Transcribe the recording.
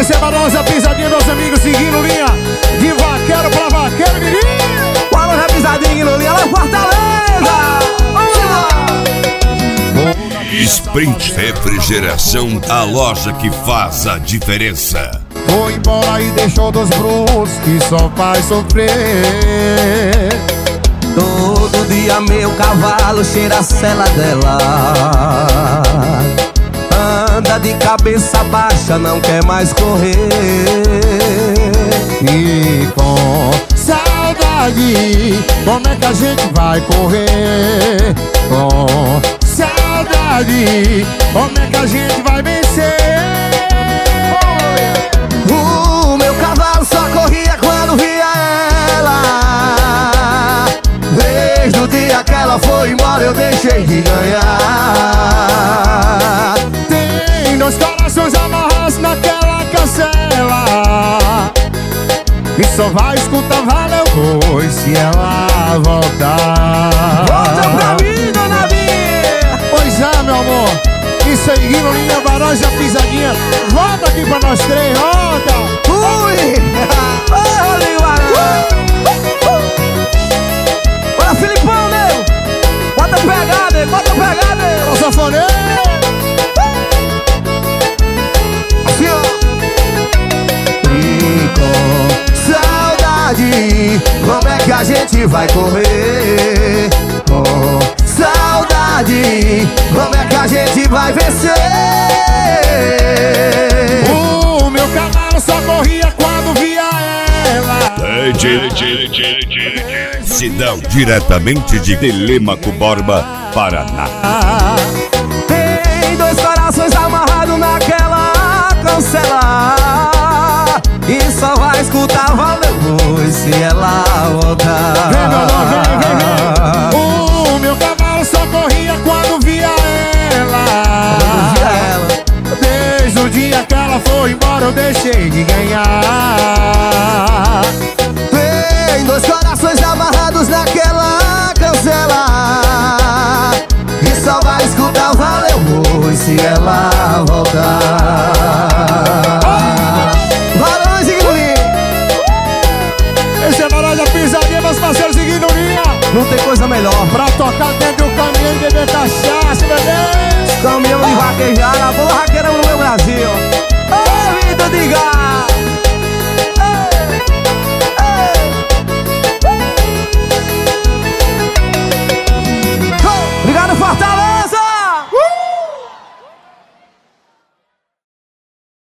Esse é Barbosa, pisadinha, meus amigos, seguindo linha de vaqueiro pra vaqueiro, menino. Bora na pisadinha, seguindo linha lá em Fortaleza. Sprint Refrigeração, a loja que faz a diferença. Foi embora e deixou dos brutos que só faz sofrer. Todo dia meu cavalo cheira a sela dela. Anda de cabeça baixa, não quer mais correr. E com saudade, como é que a gente vai correr? Com saudade, como é que a gente vai vencer? O meu cavalo só corria quando via ela. Desde o dia que ela foi embora eu deixei de ganhar. Tem dois corações amarrados naquela cancela, e só vai escutar valeu pois se ela voltar. Volta pra mim, dona Bia. Pois é, meu amor. Isso aí, Guilherme, linha, Baranja, pisadinha. Volta aqui pra nós três, volta. Ui! Oi, Rodrigo Barão. Bora, Filipão, nego. Bota pegada, bota pegada. Ô, safoneiro. Assim, ó. E com saudade, como é que a gente vai correr? Com saudade, como é que a gente vai vencer? O meu cavalo só corria quando via ela. Sidão, diretamente de Telêmaco Borba, Paraná. Tem dois corações amarrados naquela cancela, e só vai escutar valeu pois se ela voltar. Vem, meu amor, vem. O meu cavalo só corria quando via ela. Desde o dia que ela foi embora eu deixei de ganhar. Tem dois corações amarrados naquela cancela, e só vai escutar valeu pois se ela voltar. Varões e Guilherme. Esse é Baranja, pisadinha, meus parceiros, seguindo linha. Não tem coisa melhor. Pra tocar dentro do caminhão e beber cachaça, bebê. Caminhão de vaquejada, a bola raqueira no meu Brasil. Ô, Vitor, diga.